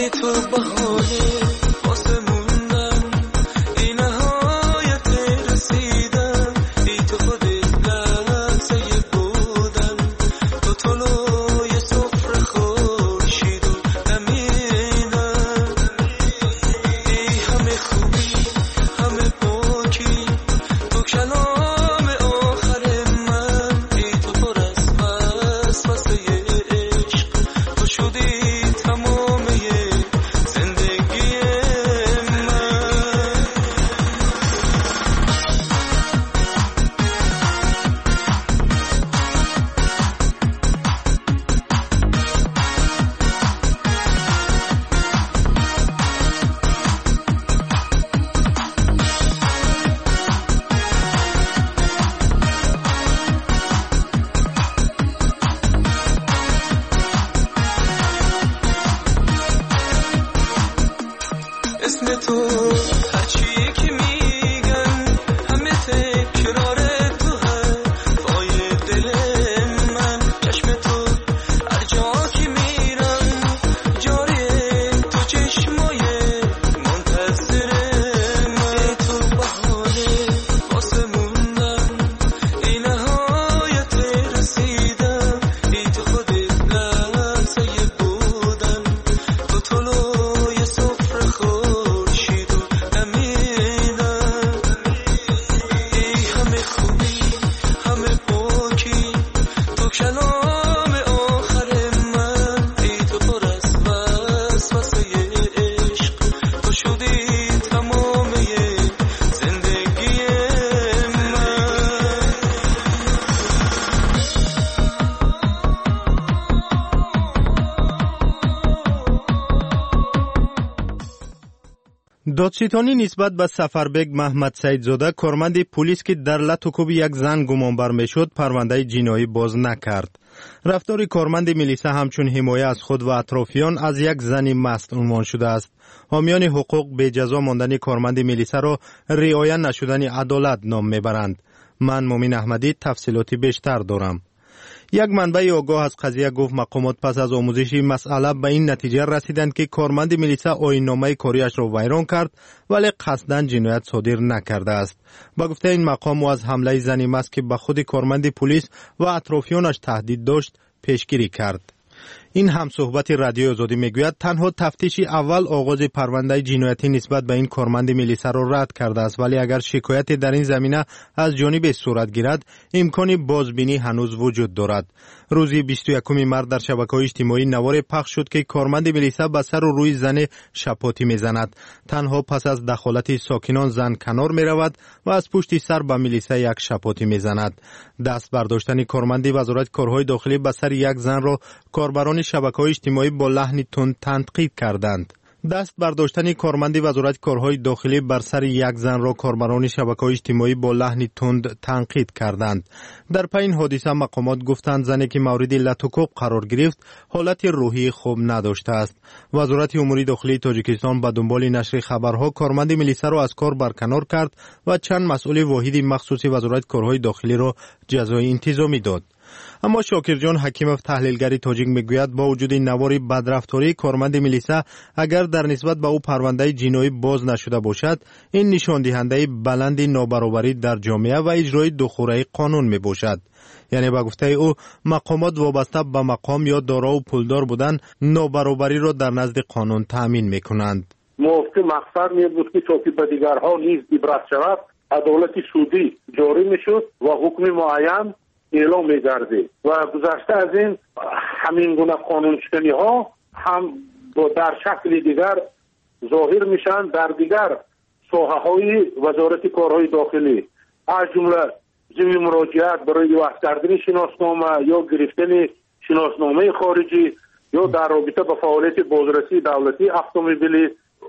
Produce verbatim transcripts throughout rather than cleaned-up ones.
دادستانی نسبت به سفربگ محمد سیدزاده کارمند پلیس که در لطوکوب یک زن گمانبر میشد پرونده جنایی باز نکرد. رفتار کارمند ملیسا همچون حمایت از خود و اطرافیان از یک زن مست عنوان شده است. حامیان حقوق به جزا ماندن کارمند ملیسا را رعایت نشدن عدالت نام میبرند. من مومن احمدی تفصیلاتی بیشتر دارم. یک منبع آگاه از قضیه گفت مقامات پس از آموزش مسئله به این نتیجه رسیدند که کارمند ملیسا آیین‌نامه کاریش را ویران کرد ولی قصداً جنایت صادر نکرده است. با گفته این مقام و از حمله زنی مست که به خود کارمند پلیس و اطرافیانش تهدید داشت پیشگیری کرد. این هم صحبت رادیو آزادی میگوید تنها تفتیش اول آغاز پرونده جنایتی نسبت به این کارمند ملیسا را رد کرده است، ولی اگر شکایتی در این زمینه از جانب صورت گیرد امکان بازبینی هنوز وجود دارد. روز بیست و یکم مارس در شبکه‌های اجتماعی نوار پخش شد که کارمند ملیسا به سر و روی زن شپاتی میزند. تنها پس از دخالت ساکنان زن کنار میرود و از پشت سر به ملیسا یک شپاتی میزند. دست برداشتن کارمند وزارت کارهای داخلی به سر یک زن را کاربران شبکه‌های اجتماعی با لحن تند تنقید کردند. دست برداشتن کارمند وزارت کارهای داخلی بر سر یک زن را کاربران شبکه‌های اجتماعی با لحن تند تنقید کردند. در پی این حادثه مقامات گفتند زنی که مورد لطوکوب قرار گرفت حالت روحی خوب نداشته است. وزارت امور داخلی تاجیکستان به دنبال نشر خبرها کارمند ملیسا را از کار برکنار کرد و چند مسئول واحد مخصوص وزارت کارهای داخلی را جزای انتظامی داد. اما شاکر جان حکیمов تحلیلگر تاجیک میگوید با وجود نوار بدرفتاری کارمند ملیسا اگر در نسبت به او پرونده جنایی باز نشده باشد این نشان دهنده بلند نابرابری در جامعه و اجرای دوخوره قانون می باشد. یعنی با گفته او مقامات وابسته به مقام یا دارا و پولدار بودن نابرابری را در نزد قانون تامین میکنند. مفتی مقصد می بود که چوکی به دیگرها نیز عبرت شود، عدالت سودی جاری میشد و حکم معین اعلام می‌گردید و گذشته از این همین گونه قانون شکنی ها هم در شکل دیگر ظاهر میشن در دیگر ساحه های وزارت کارهای داخلی، از جمله ضمن مراجعت برای وصل کردن شناسنامه یا گرفتن شناسنامه خارجی یا در رابطه با فعالیت بازرسی دولتی اتومبیلی.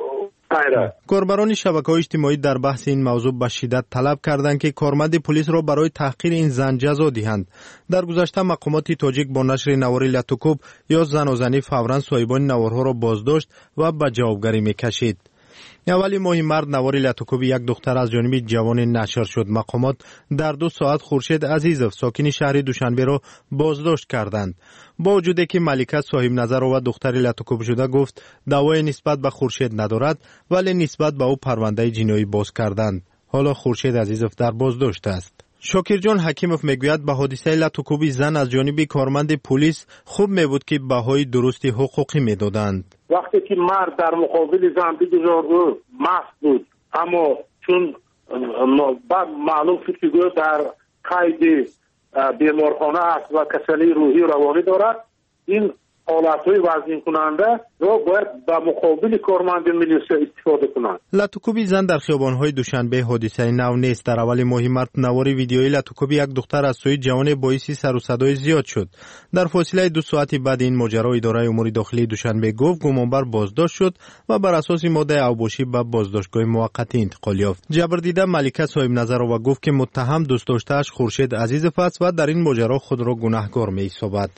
کاربران شبکه‌های اجتماعی در بحث این موضوع به شدت طلب کردند که کارمند پلیس را برای تحقیر این زن جزا دهند. در گذشته مقامات تاجیک با نشر نوار لطوکوب یا زن و زنی فوراً صاحبان نوارها را بازداشت و به جوابگری می‌کشید. اولی ماه مارس نواری لطوکوب یک دختر از جانب جوان نشر شد. مقامات در دو ساعت خورشید عزیزов ساکن شهر دوشنبه را بازداشت کردند. با وجودی که ملکه صاحب نظر و دختر لطوکوب شده گفت دعوای نسبت به خورشید ندارد، ولی نسبت به او پرونده جنایی باز کردند. حالا خورشید عزیزов در بازداشت است. شاکرجان حکیمов میگوید به حادثه لطوکوب زن از جانب کارمند پلیس خوب میبود که بهای درستی حقوقی میدادند. وقتی که مرد در مقابل زن بگذار او مست بود، اما چون بعد معلوم شد که در قید بیمارخانه است و کسلی روحی روانی دارد، این حالتهای وزین کننده را باید به مقابل کارمند میلیسا استفاده کنند. لطوکوب زن در خیابان‌های دوشنبه حادثه نو نیست. در اول ماه مارس نواری ویدیویی لطوکوب یک دختر از سوی جوان باعث سر و صدای زیاد شد. در فاصله دو ساعتی بعد این ماجرا اداره امور داخلی دوشنبه گفت گمانبر بازداشت شد و بر اساس ماده اوباشی به بازداشتگاه موقتی انتقال یافت. جبردیده ملکه صاحب نظر و گفت که متهم دوست داشته‌اش خورشید عزیزов است و در این ماجرا خود را گناهکار می‌حسابد.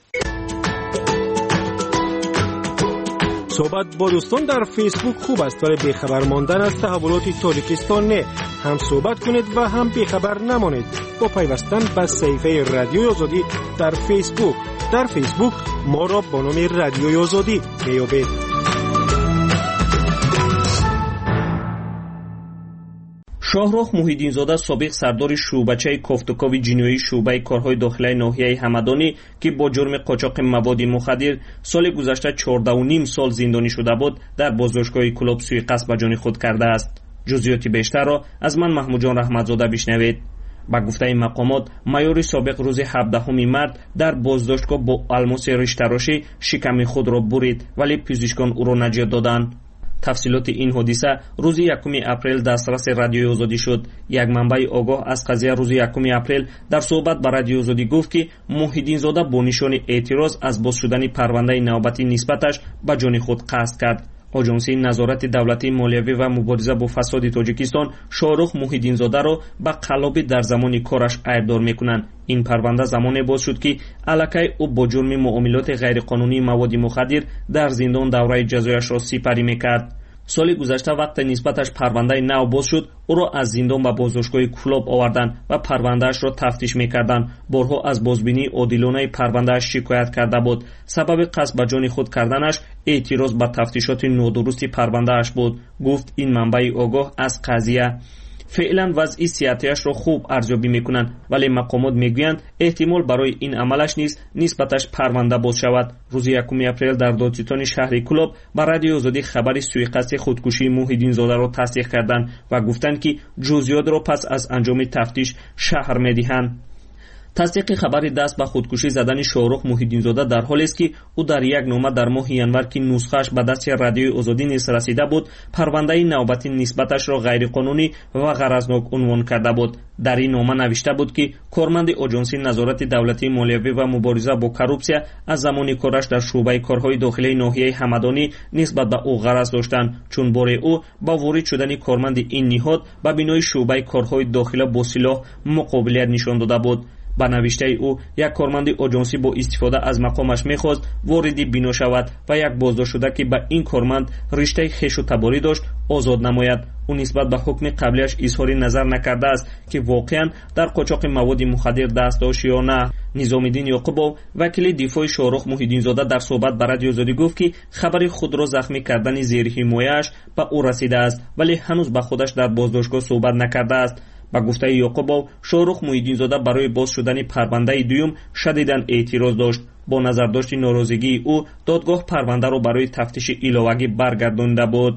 صحبت با دوستان در فیسبوک خوب است، ولی بیخبر ماندن از تحولات تاجیکستان نه. هم صحبت کنید و هم بیخبر نمانید با پیوستن به صفحه رادیوی آزادی در فیسبوک. در فیسبوک ما را با نام رادیوی آزادی میابید. شاهرخ محیدین‌زاده سابق سردار شعبچه کوفتوکاوی جنایی شعبه کارهای داخلی ناحیه همدانی که با جرم قاچاق مواد مخدر سال گذشته چهارده و نیم سال زندانی شده بود، در بازداشتگاه کلوب سوی قصد به جان خود کرده است. جزئیات بیشتر را از من محمود جان رحمتزاده بشنوید. با گفته مقامات مایور سابق روز هفدهم مارس در بازداشتگاه با الماس ریش‌تراشی شکم خود را برید، ولی پزشکان او را نجات دادند. تفصیلات این حادثه روز یکم اپریل دسترس رادیوی آزادی شد. یک منبع آگاه از قضیه روز یکم اپریل در صحبت با رادیوی آزادی گفت که محیدین‌زاده با نشان اعتراض از باز شدن پرونده نوبتی نسبتش به جان خود قصد کرد. آژانسی نظارت دولتی مالیوی و مبارزه با فساد تاجیکستان شاهرخ محیدین‌زاده را به قلابی در زمان کارش ایبدار میکنند. این پرونده زمانی باز شد که الکی او با جرم معاملات غیرقانونی مواد مخدر در زندان دوره جزایش را سپری میکرد. سال گذشته وقت نسبتش پرونده نو باز شد، او را از زندان به بازداشتگاه کلوب آوردند و پروندهش را تفتیش میکردند. بارها از بازبینی عادلانه پروندهش شکایت کرده بود. سبب قصد به جان خود کردنش اعتراض به تفتیشات نادرست پروندهش بود، گفت این منبع آگاه از قضیه. فعلا وضعی صحتیش را خوب ارزیابی میکنند، ولی مقامات میگویند احتمال برای این عملش نیست نسبتش پرونده باز شود. روز یکم اپریل در دادستان شهر کلوب با رادیوی آزادی خبر سوءقصد خودکشی محیدین‌زاده را تصدیق کردند و گفتند که جزئیات را پس از انجام تفتیش شهر میدهند. تصدیق خبر دست به خودکشی زدن شاهرخ محیدین‌زاده در حالی است که او در یک نامه در ماه ینور که نسخه‌اش به دست رادیوی آزادی نیز رسیده بود، پرونده نوبتی نسبتش را غیرقانونی و غرضناک عنوان کرده بود. در این نامه نوشته بود که کارمند آژانسی نظارت دولتی مالیوی و مبارزه با کورپسیا از زمان کارش در شعبه کارهای داخلی ناحیه همدانی نسبت به او غرض داشتند، چون باره او با وارد شدن کارمند این نهاد به بنای شعبه کارهای داخلی با سلاح مقابلیت نشان داده بود. با نوشته او یک کارمند آژانسی با استفاده از مقامش میخواست واردی بنا شود و یک بازداشت شده که به این کارمند رشته خویش و تباری داشت آزاد نماید. او نسبت به حکم قبلیش اظهار نظر نکرده است که واقعا در قاچاق مواد مخدر دست داشت یا نه. نظامالدین یعقوبov وکیل دفاع شاهرخ محیدین‌زاده در صحبت با رادیوی آزادی گفت که خبر خود را زخمی کردن زیر حمایه‌اش به او رسیده است، ولی هنوز با خودش در بازداشتگاه صحبت نکرده است. با گفته یعقوبov شاهرخ محیدین‌زاده برای باز شدن پرونده دوم شدیداً اعتراض داشت. با نظرداشت ناراضگی او دادگاه پرونده را برای تفتیش علاوه‌ای برگردانده بود.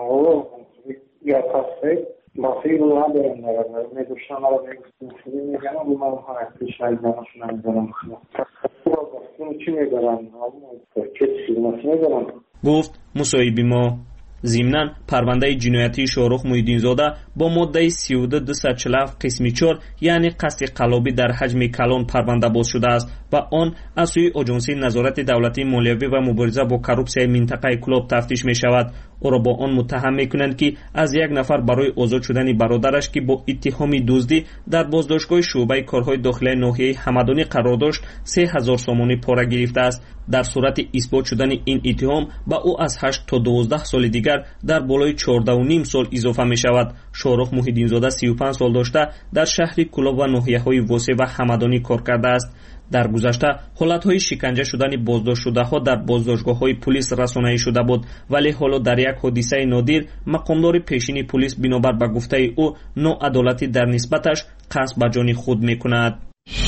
یا تصفیه مافی رو هم برم نگرم میدوشتم را میگستم میگم رو من هم شاید نماشون هم برم خواهم چی میگرم کسی نفی میگرم گفت مصاحبی ما. ضمناً پرونده جنایتی شاهرخ محیدین‌زاده با ماده سی و دو دویست و چهل و هفت قسم چهار یعنی قصد قلابی در حجم کلان پرونده باز شده است و آن از سوی آژانسی نظارت دولتی مالیوی و مبارزه با کورپسیا منطقه کلوب تفتیش می شود. او را با آن متهم میکنند که از یک نفر برای آزاد شدن برادرش که با اتهام دزدی در بازداشتگاه شعبه کارهای داخلی ناحیه همدانی قرار داشت سه هزار سامانی پاره گرفته است. در صورت اثبات شدن این اتهام با او از هشت تا دوازده سال دیگر در بالای چهارده و نیم سال اضافه می شود. شاهرخ محیدین زاده سی و پنج سال داشته در شهر کلاب و ناحیه های واسع و همدانی کار کرده است. در گذشته حالت‌های شکنجه شدن بازداشت شده‌ها در بازداشتگاه‌های پلیس رسانه‌ای شده بود، ولی حالا در یک حادثه نادر مقامدار پیشین پلیس بنابر به گفته او ناعدالتی در نسبتش قصد به جان خود می‌کند.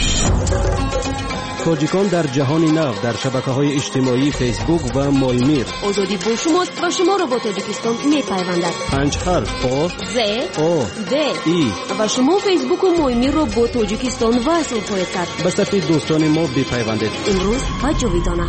تاجیکان در جهان نو در شبکه‌های اجتماعی فیسبوک و مایمیر. آزادی با شماست و شما را با تاجیکستان می‌پیوندد. پنج حرف آ ز آ د ای و شما فیسبوک و مایمیر را با تاجیکستان وصل خواهید کرد. به صفحه دوستان ما بپیوندید. امروز و جاویدانه.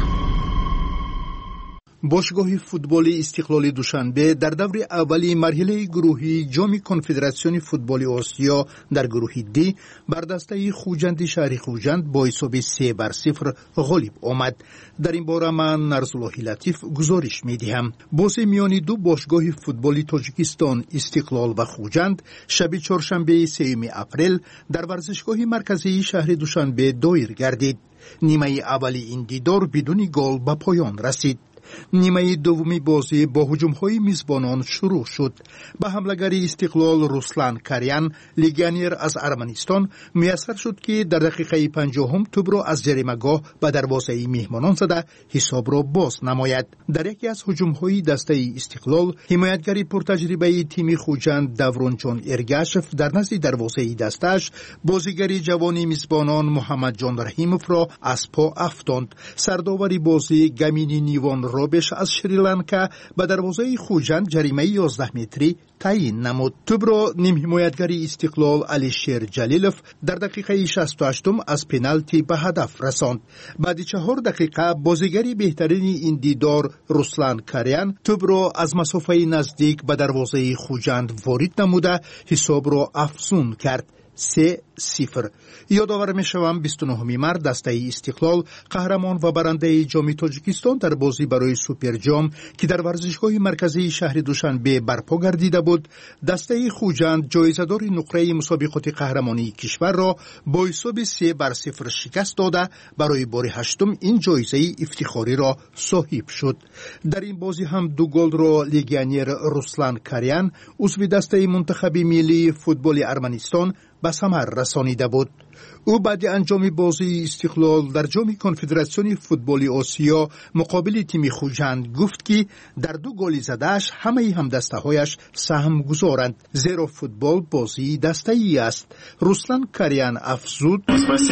باشگاه فوتبال استقلال دوشنبه در دور اولی مرحله گروهی جام کنفدراسیون فوتبال آسیا در گروه دی بر دسته خوجند شهر خوجند با حساب سه بر صفر غالب آمد. در این باره من نرزالله لطیف گزارش میدهم. بازی میان دو باشگاه فوتبال تاجیکستان استقلال و خوجند شب چهارشنبه سوم اپریل در ورزشگاه مرکزی شهر دوشنبه دایر گردید. نیمه اولی این دیدار بدون گل به پایان رسید. نیمه دومی بازی با هجوم‌های میزبانان شروع شد. به حمله‌گری استقلال رسلان کاریان لیگانیر از ارمنستان میسر شد که در دقیقه پنجاهم توپ را از جریمه‌گاه به دروازه میهمانان زده حساب را باز نماید. در یکی از هجوم‌های دسته استقلال حمایتگری پرتجربه تیم خوجند دورون جان ارگاشف در نزد دروازه دستش بازیگری جوان میزبانان محمد جان رحیموف را از پا افکند. سرداوری بازی گمینی نیوان رابش از شریلانکا به دروازه خوجند جریمه یازده متری تعیین نمود. توپ را نیم حمایتگری استقلال علیشیر جلیلوف در دقیقه شصت و هشت از پنالتی به هدف رساند. بعد چهار دقیقه بازیگری بهترین این دیدار رسلان کاریان توپ را از مسافه نزدیک به دروازه خوجند وارد نموده حساب را افزون کرد. سه صفر. یادآور میشوم بیست و نهم مارس دسته استقلال قهرمان و برنده جام تاجیکستان در بازی برای سوپر جام که در ورزشگاه مرکزی شهر دوشنبه برپا گردیده بود دسته خوجند جایزه‌دار نقره مسابقات قهرمانی کشور را با حساب سه بر صفر شکست داده برای بار هشتم این جایزه افتخاری را صاحب شد. در این بازی هم دو گل را لیگانیر رسلان کاریان عضو دسته منتخب ملی فوتبال ارمنستان به ثمر رسانیده بود. او بعد انجام بازی استقلال در جام کنفدراسیون فوتبال آسیا مقابل تیم خوجند گفت که در دو گل زدهش همه هم دسته هایش سهم گذارند زیرا فوتبال بازی دسته ای است. رسلان کاریان افزود: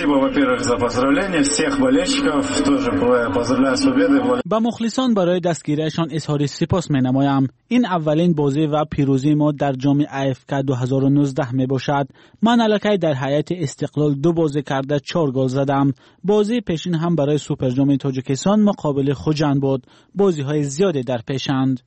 با مخلصان برای دستگیریشان اظهار سپاس می نمایم. این اولین بازی و پیروزی ما در جام اف کی دو هزار و نوزده می باشد. من الکی در هیئت استقلال دو بازی کرده چهار گل زدم. بازی پیشین هم برای سوپر جام تاجیکستان مقابل خوجند بود. بازی های زیاده در پیشند.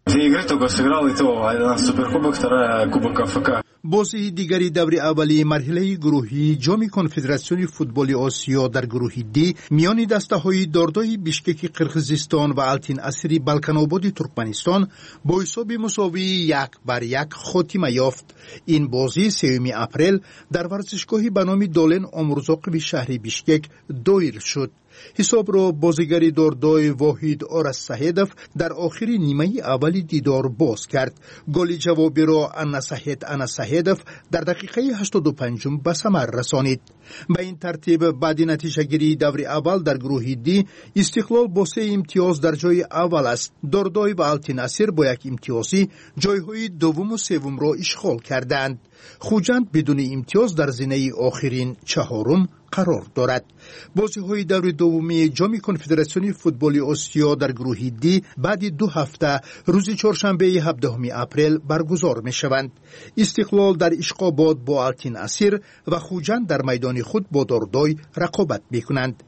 بازی دیگری دور اولی مرحله گروهی جام کنفدراسیون فوتبال آسیا در گروه دی میان دسته های داردای بیشکک قرقیزستان و آلتین اسیری بالکان‌آباد ترکمنستان با حساب مساوی یک بر یک خاتمه یافت. این بازی سوم اپریل در ورزشگاهی به نام دولن امرزاقی شهر بیشکک دایر شد. حساب را بازیگری داردای واحد آرس سهیدف در آخر نیمه اولی دیدار باز کرد. گل جوابی را انا سهید انا سهیدف در دقیقه هشتاد و پنج به ثمر رسانید. به این ترتیب بعد نتیجه گیری دور اول در گروه دی استقلال با سه امتیاز در جای اول است. داردای و آلتین اسیر با یک امتیازی جایهای دوم و سوم را اشغال کردند. خوجند بدون امتیاز در زینه آخرین چهارم قرار دارد. بازی های دور دومی جام کنفدراسیون فوتبال آسیا در گروه دی بعد دو هفته روز چهارشنبه هفدهم اپریل برگزار می شوند. استقلال در اشقاباد با آلتین اسیر و خوجند در میدان خود با داردای رقابت می کنند.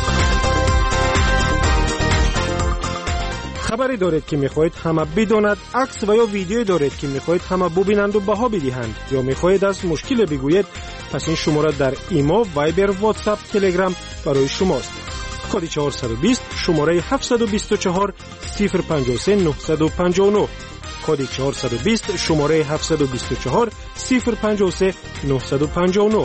خبری دارید که میخواهید همه بداند، عکس و یا ویدیویی دارید که میخواهید همه ببینند و بها بدهند، یا میخواهید از مشکل بگویید، پس این شماره در ایما، وایبر، واتساپ، تلگرام برای شماست. کد چهارصد و بیست، شماره هفتصد و بیست و چهار، صفر پنجاه و سه نهصد و پنجاه و نه. کد چهارصد و بیست شماره هفتصد و بیست و چهار صفر پنجاه و سه نهصد و پنجاه و نه.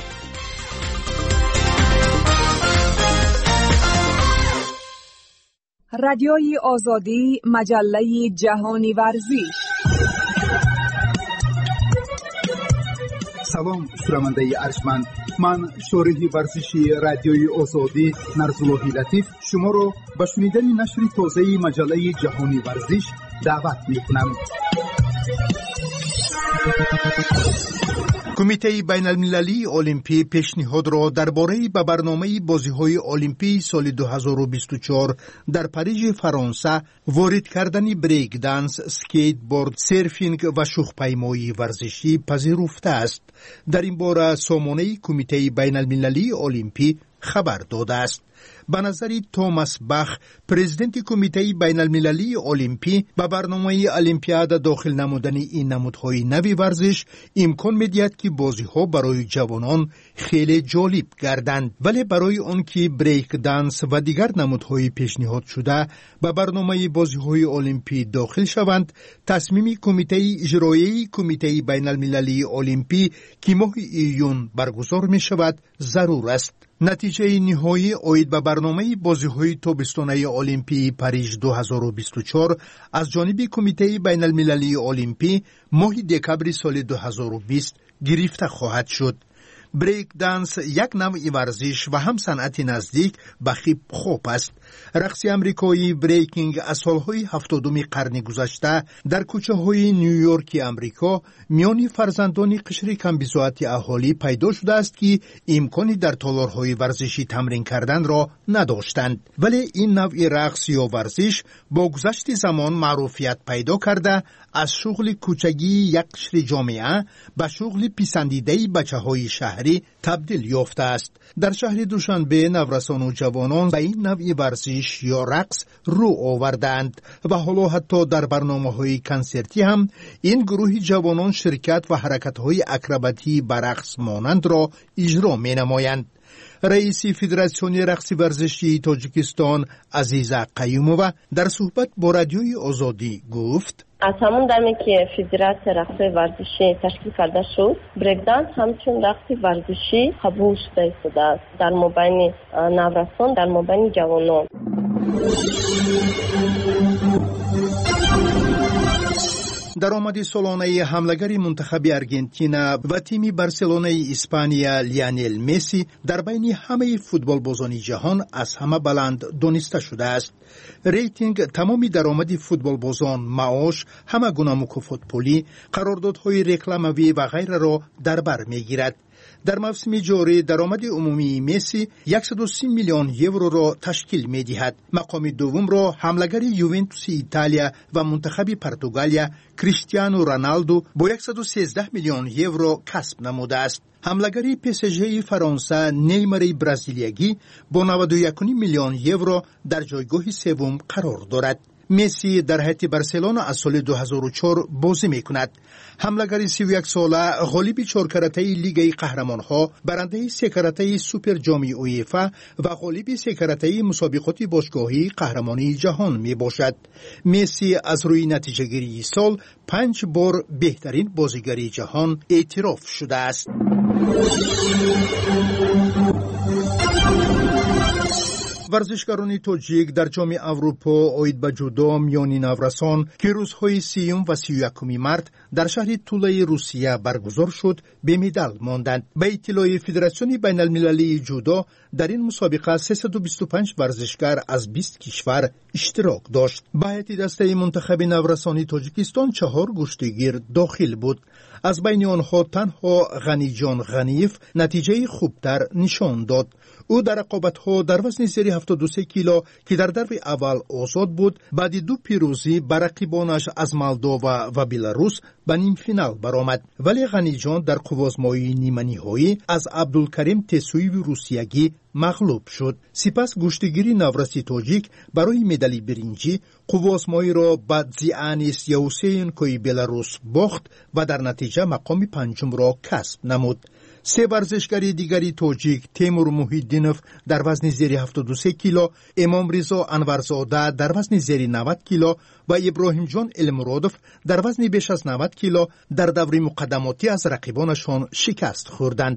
رادیوی آزادی، مجله جهانی ورزش. سلام شنونده ارجمند، من شارح ورزشی رادیوی آزادی نرزاللهی لطیف شما را به شنیدن نشر تازه مجله جهانی ورزش دعوت می‌کنم. کمیته بین المللی المپی پیشنهاد را درباره به برنامه بازی‌های المپی سال دو هزار و بیست و چهار در پاریژ فرانسه وارد کردن بریک دنس، اسکیت بورد، سرفینگ و شوخ‌پیمایی ورزشی پذیرفته است. در این باره سامانه کمیته بین المللی المپی خبر داده است. به نظر توماس باخ، پرزیدنت کمیته بین المللی المپی، به برنامه المپیاد داخل نمودن این نمودهای نوی ورزش امکان می‌دهد که بازی‌ها برای جوانان خیلی جالب گردند، ولی برای آن که بریک دنس و دیگر نمودهای پیشنهاد شده به برنامه بازی‌های المپی داخل شوند، تصمیم کمیته اجرایی کمیته بین المللی المپی که ماه ایون برگزار می‌شود ضرور است. نتیجه نهایی آید به برنامه بازی‌های تابستانه المپی پاریژ دو هزار و بیست و چهار از جانب کمیته بین المللی المپی ماه دکبر سال دو هزار و بیست گرفته خواهد شد. بریک دنس یک نوع ورزش و هم صنعت نزدیک به هیپ هاپ است. رقص امریکایی بریکینگ از سالهای هفتادم قرن گذشته در کوچه‌های نیویورک امریکا میان فرزندان قشر کم‌بضاعت اهالی پیدا شده است که امکانی در تالارهای ورزشی تمرین کردن را نداشتند، ولی این نوع رقص یا ورزش با گذشت زمان معروفیت پیدا کرده از شغل کوچگی یک قشر جامعه به شغل پسندیده بچه‌های شهری تبدیل یافته است. در شهر دوشنبه نورسان و جوانان به این نوع ورزش یا رقص رو آوردند و حالا حتی در برنامه‌های کنسرتی هم این گروه جوانان شرکت و حرکت‌های اکروباتی به رقص مانند را اجرا می‌نمایند. رئیس فدراسیون رقص ورزشی تاجیکستان عزیزه قیومووا در صحبت با رادیوی آزادی گفت: از همون دمی که فدراسیون رقص ورزشی تشکیل کرده شد، بریک دنس همچون رقص ورزشی قبول شده است در مابین نوجوانان، در مابین جوانان. درآمد سالانه حملگر منتخب ارژانتین و تیم بارسلونای اسپانیا لیونل مسی در بین همه فوتبال بازان جهان از همه بلند دانسته شده است. ریتینگ تمام درآمد فوتبال بازان، معاش، همه گونه مکافات پولی، قراردادهای رکلامی و غیره را در بر میگیرد. در موسم جاری درآمد عمومی مسی صد و سی میلیون یورو را تشکیل می دهد. مقام دوم را حملگر یوونتوس ایتالیا و منتخب پرتغالیا کریستیانو رونالدو با صد و سیزده میلیون یورو کسب نموده است. حملگر پی اس جی فرانسه نیمار برزیلیایی با نود و یک میلیون یورو در جایگاه سوم قرار دارد. مسی در هیئت بارسلونا از سال دو هزار و چهار بازی میکند. حملگر سی و یک ساله غالب چهار کرته لیگ قهرمانها، برنده سه کرته سوپر جام اویفا و غالب سه کرته مسابقات باشگاهی قهرمانی جهان می باشد. مسی از روی نتیجه گیری سال پنج بار بهترین بازیگر جهان اعتراف شده است. ورزشکاران تاجیک در جام اروپا آید به جودو میان نورسان که روزهای سیوم و سی و یکم مارس در شهر توله روسیه برگزار شد به مدال ماندند. به اطلاع فدراسیون بین المللی جودو در این مسابقه سیصد و بیست و پنج ورزشکار از بیست کشور اشتراک داشت. به هیئت دسته منتخب نورسانی تاجیکستان چهار گشتگیر داخل بود. از بین آنها تنها غنی جان غنیف نتیجه خوبتر نشان داد. او در رقابت‌ها در وزن زیر هفتاد و سه کیلو که در دور اول آزاد بود، بعد دو پیروزی بر رقیبانش از مولداوا و بلاروس به نیم فینال برآمد. ولی غنی جان در قوازمایی نیمه نهایی از عبدالکریم تسویوی روسیگی مغلوب شد. سپس گشتگیری نورسی تاجیک برای مدال برنجی قوازمایی را به زیانیس یوسین کوی بلاروس باخت و در نتیجه مقام پنجم را کسب نمود. سه ورزشکاری دیگری تاجیک تیمور محیدینوف در وزن زیر هفتاد و سه کیلو، امام رضا انورزاده در وزن زیر نود کیلو و ابراهیم جان المرادوف در وزن بیش از نود کیلو در دوره مقدماتی از رقیبانشان شکست خوردند.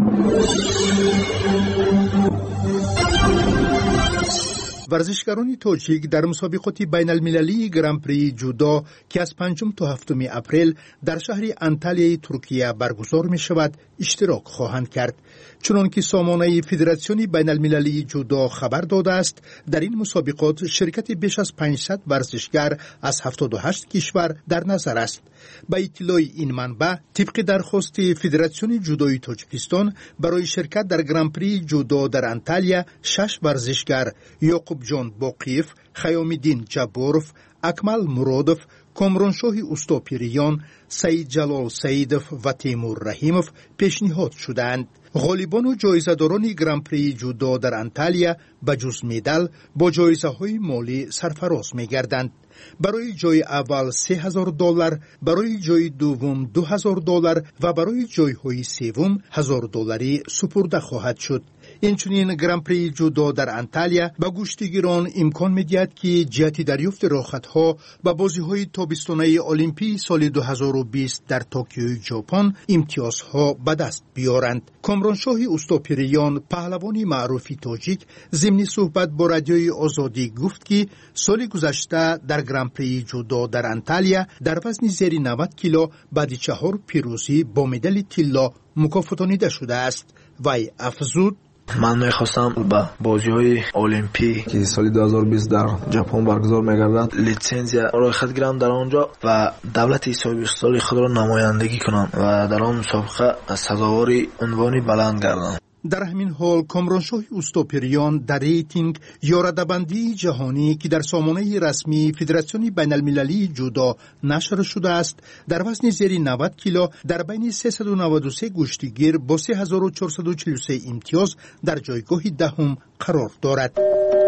ورزشکاران تاجیک در مسابقات بین المللی گران پری جودو که از پنجم تا هفتم اپریل در شهر انتالیای ترکیه برگزار می شود اشتراک خواهند کرد. چنانکه سامانه فدراسیون بین المللی جودو خبر داده است، در این مسابقات شرکت بیش از پانصد ورزشگر از هفتاد و هشت کشور در نظر است. با اطلاع این منبع، طبق درخواست فدراسیون جودوی تاجیکستان برای شرکت در گران پری جودو در انتالیا، شش ورزشگر یعقوب جان باقیف، خیام‌الدین جباروف، اکمل مرادوف، کامرانشاه اوستاپیریان، سعید جلال سعیدوف و تیمور رحیموف پیشنهاد شدند. غالبان و جایزه‌داران گران پری جودو در انتالیا بجز مدال با جایزه‌های مالی سرفراز می‌گردند. برای جای اول سه هزار دلار، برای جای دوم دو هزار دلار و برای جای‌های سوم هزار دلاری سپرده خواهد شد. اینچنین گران پری جودو در انتالیا به گشتگیران امکان می‌دهد که جهت دریافت راحت‌ها و بازی‌های تابستانه المپی سال دو هزار و بیست در توکیو ژاپن امتیازها به دست بیارند. کامرانشاه اوستاپیریان، پهلوان معروف تاجیک، ضمن صحبت با رادیوی آزادی گفت که سال گذشته در گران پری جودو در انتالیا در وزن زیر نود کیلو بعد چهار پیروزی با مدال طلا مکافاتانیده شده است. وی افزود: من میخواستم با بازی های المپی که سال دو هزار و بیست در ژاپن برگزار میگردد لیسانسیا را خود گیرم در آنجا و دولت صاحب خود را نمایندگی کنم و در آن مسابقه سزاوار عنوانی بلند گردم. در همین حال کامرانشاه اوستاپیریان در ریتینگ یا رده‌بندی جهانی که در سامانه رسمی فدراسیون بین المللی جودو نشر شده است، در وزن زیر نود کیلو در بین سیصد و نود و سه گشتگیر با سه هزار و چهارصد و چهل و سه امتیاز در جایگاه دهم قرار دارد.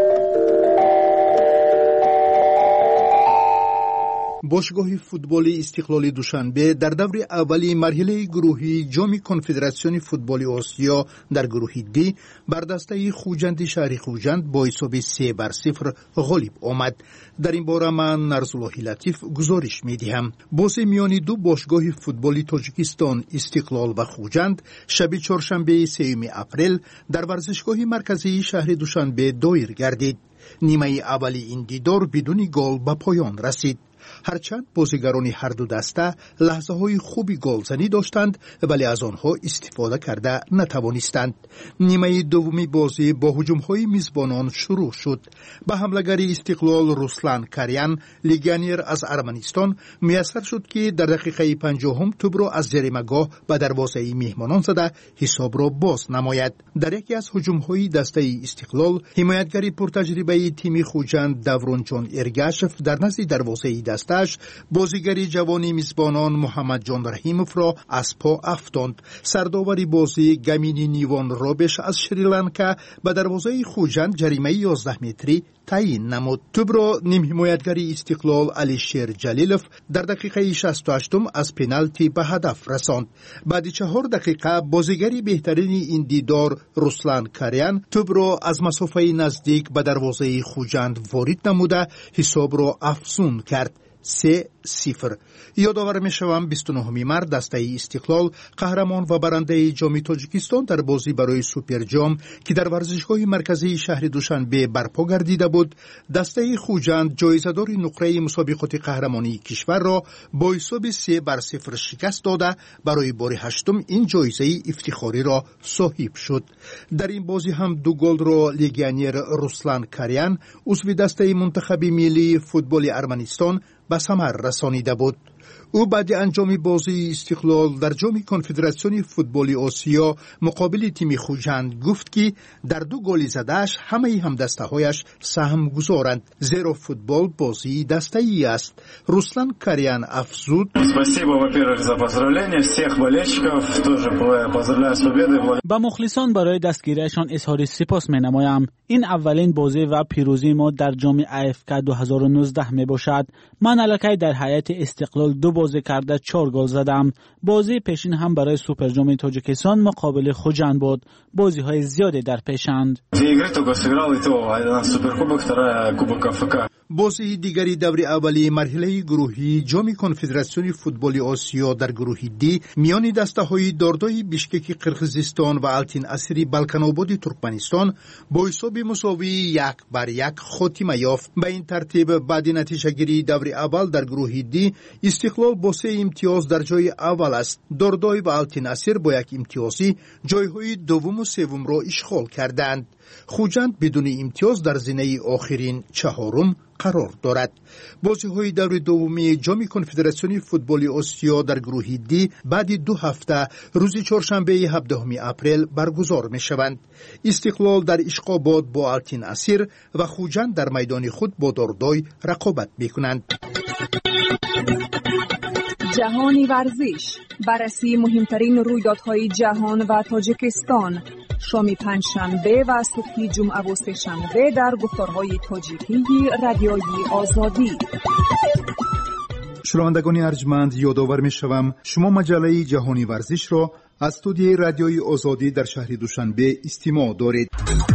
باشگاه فوتبال استقلال دوشنبه در دور اولی مرحله گروهی جام کنفدراسیون فوتبال آسیا در گروه دی بر دسته خوجند شهر خوجند با حساب سه بر صفر غالب آمد. در این باره من نرزالله لطیف گزارش می دهم. بازی میان دو باشگاه فوتبال تاجیکستان استقلال و خوجند شب چهارشنبه سوم اپریل در ورزشگاه مرکزی شهر دوشنبه دایر گردید. نیمه اولی این دیدار بدون گل به پایان رسید. هرچند بازیگران هر دو دسته لحظه های خوبی گلزنی داشتند ولی از آنها استفاده کرده نتوانستند. نیمه دومی بازی با هجوم های میزبانان شروع شد. به حمله‌گر استقلال رسلان کریان، لیگانیر از ارمنستان، میسر شد که در دقیقه پنجاهم توپ را از جریمه‌گاه به دروازه میهمانان زده حساب را باز نماید. در یکی از هجوم های دسته استقلال، حمایتگر پرتجربه تیم خوجند دوران جان ارگاشف در نزد دروازه دستش بازیگری جوانی میزبانان محمد جان رحیموف را از پا افکند. سرداوری بازی گمینی نیوان رابش از شریلانکا به دروازه خوجند جریمه یازده متری تعیین نمود. توپ را نیم حمایتگری استقلال علیشیر جلیلوف در دقیقه شصت و هشت از پنالتی به هدف رساند. بعد چهار دقیقه بازیگری بهترین این دیدار رسلان کریان توپ را از مسافه نزدیک به دروازه خوجند وارد نموده حساب را افزون کرد. سه صفر. یادآور میشوم بیست و نهم مارس دسته استقلال قهرمان و برنده جام تاجیکستان در بازی برای سوپر جام که در ورزشگاه مرکزی شهر دوشنبه برپا گردیده بود، دسته خوجند جایزه‌دار نقره مسابقات قهرمانی کشور را با حساب سه بر صفر شکست داده برای بار هشتم این جایزه افتخاری را صاحب شد. در این بازی هم دو گل را لیگانیر رسلان کریان عضو دسته منتخب ملی فوتبال ارمنستان به ثمر رسانیده بود. او بعد انجام بازی استقلال در جام کنفدراسیون فوتبال آسیا مقابل تیم خوجند گفت که در دو گل زدهش همه هم دسته هایش سهم گذارند، زیرا فوتبال بازی دسته ای است. رسلان کریان افزود: با مخلصان برای دستگیریشان اظهار سپاس می نمایم. این اولین بازی و پیروزی ما در جام اف کی دو هزار و نوزده می باشد. من الکی در هیئت استقلال استقلال دو بازی کرده چهار گل زدم. بازی پیشین هم برای سوپر جام تاجیکستان مقابل خوجند بود. بازی های زیاده در پیشند. بازی دیگری دور اولی مرحله گروهی جام کنفدراسیون فوتبال آسیا در گروه دی میان دسته‌های داردای بیشکک قرقیزستان و التین اسیری بالکان‌آباد ترکمنستان با حساب مساوی یک بر یک خاتمه یافت. به این ترتیب بعد نتیجه گیری دور اول در گروه دی استقلال با سه امتیاز در جای اول است. داردای و التین اسیر با یک امتیازی جایهای دوم و سوم را اشغال کردند. خوجند بدون امتیاز در زینه آخرین چهارم قرار دارد. بازی‌های دور دومی جام کنفدراسیون فوتبال آسیا در گروه دی بعد دو هفته روز چهارشنبه هفدهم اپریل برگزار می‌شوند. استقلال در اشقاباد با التین اسیر و خوجند در میدان خود با داردای رقابت می‌کنند. جهانی ورزش، بررسی مهمترین رویدادهای جهان و تاجیکستان، شام پنجشنبه و صبح جمعه و سه‌شنبه در گفتارهای تاجیکی رادیوی آزادی. شنوندگان ارجمند، یادآور می‌شوم شما مجله جهانی ورزش را از استودیوی رادیوی آزادی در شهر دوشنبه استماع دارید.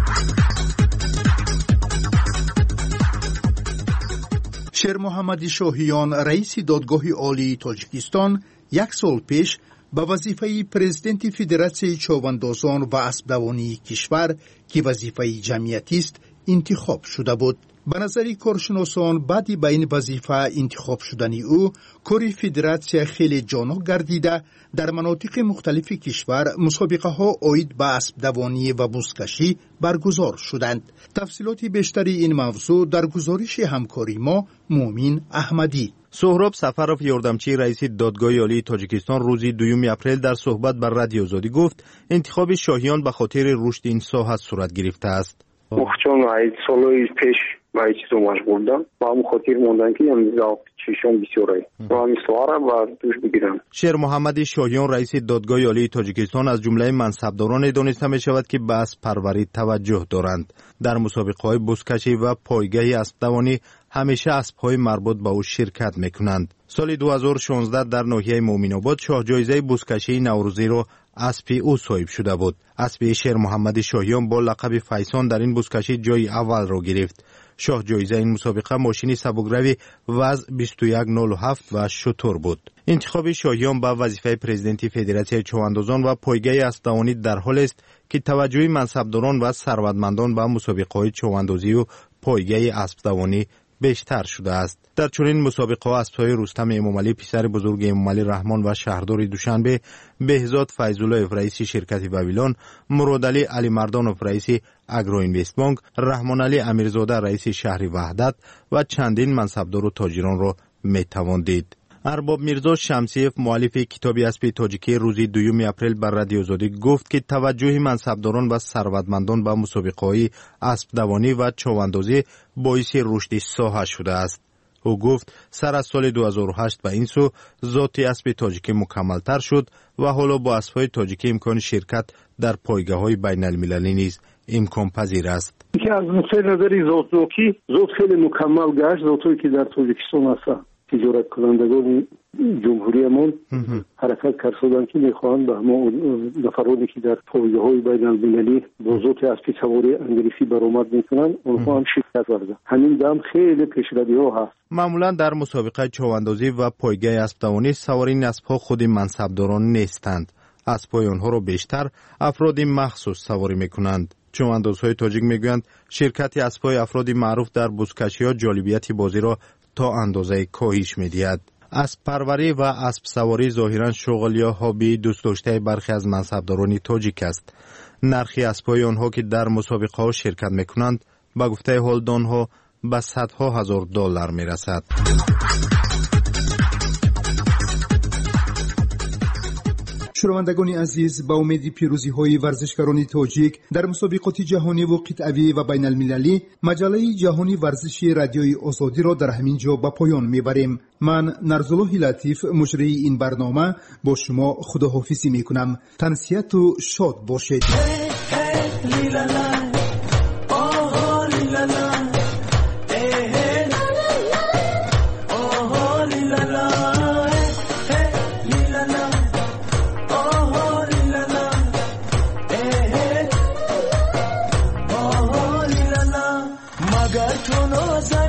شیر محمد شاهیان رئیس دادگاه عالی تاجیکستان یک سال پیش به وظیفه پرزیدنت فدراسیون چوباندازان و اسبدوانی کشور که وظیفه جمعیتی است انتخاب شده بود. به نظر کارشناسان بعد به این وظیفه انتخاب شدن او کار فدراسیون خیلی جانا گردیده در مناطق مختلف کشور مسابقه ها عاید به اسبدوانی و بزکشی برگزار شدند. تفصیلات بیشتری این موضوع در گزارش همکاری ما مومین احمدی. سهراب سفروف یاردمچی رئیس دادگاه عالی تاجیکستان روز دوم اپریل در صحبت بر رادیو آزادی گفت انتخاب شاهیان به خاطر رشد این ساحه صورت گرفته است. مخچون های سالوی پیش با این چیزو مشغول دم با هم خاطر موندن که امضا چیشون بسیاره با همین سوارم و دوش بگیرم. شیر محمد شاهیان رئیس دادگاه عالی تاجیکستان از جمله منصبداران دانسته می شود که به اسب پروری توجه دارند. در مسابقه های بزکشی و پایگاه اسبدوانی همیشه اسب‌های مربوط به او شرکت می‌کنند. سال دو هزار و شانزده در ناحیه مومن‌آباد شاه جایزه بزکشی نوروزی را اسب او صاحب شده بود. اسب شیر محمد شاهیان با لقب فیسان در این بزکشی جای اول را گرفت. شاه جایزه این مسابقه ماشین سبکروی وزن بیست و یک صد و هفت و شتر بود. انتخاب شاهیان به وظیفه پرزیدنت فدراسیون چواندازان و پایگاه اسبدوانی در حال است که توجه منصبداران و ثروتمندان به مسابقه‌های چواندازی و پایگاه اسبدوانی بیشتر شده است. در چنین مسابقه ها اسب‌های رستم امامعلی پسر بزرگ امامعلی رحمان و شهردار دوشنبه، بهزاد فیض‌الله رئیس شرکت وویلان، مرادعلی علی مردانوف رئیس اگرو اینوست بانک، رحمان علی امیرزاده رئیس شهر وحدت و چندین منصبدار و تاجران را میتوان دید. ارباب میرزا شمسیف مؤلف کتاب اسب تاجیکی روز دوم اپریل بر رادیو آزادی گفت که توجه منصبداران و ثروتمندان به مسابقه‌های اسبدوانی و چواندازی باعث رشد ساحه شده است. او گفت سر از سال دو هزار و هشت به این سو ذات اسب تاجیکی مکمل‌تر شد و حالا با اسب‌های تاجیکی امکان شرکت در پایگاه‌های بین‌المللی نیز امکان پذیر است. که از نظر ذات ذاتی ذات خیلی مکمل گشت، ذاتی که در تاجیکستان هست. تجارت کنندگان جمهوریمون حرکت کردن که میخواهند به همه نفرانی که در پایگاه‌های بین‌المللی با ذات اسب سواری انگلیسی برآمد میکنن اونها هم شرکت کردن. همین دم خیلی پیشروی‌ها هست. معمولا در مسابقه چواندازی و پایگاه اسبدوانی سوارین اسب‌ها خود منصبداران نیستند. اسب‌های آنها را بیشتر افراد مخصوص سواری میکنند. چواندازهای تاجیک میگویند شرکت اسب‌های افراد معروف در بزکشی‌ها جالبیت بازی را تا اندازه کاهش می‌دهد. اسب پروری و اسب سواری ظاهراً شغل یا هابی دوست داشته برخی از منصبداران تاجیک است. نرخ اسب‌های آنها که در مسابقه‌ها شرکت می‌کنند به گفته هولدان‌ها به صدها هزار دلار می‌رسد. شنوندگان عزیز، با امید پیروزی های ورزشکاران تاجیک در مسابقات جهانی و قطعی و بین المللی، مجله جهانی ورزشی رادیوی آزادی را در همین جا به پایان میبریم. من نرزالله لطیف مجری این برنامه با شما خداحافظی میکنم. تنسیت و شاد باشید. گر تو نازنی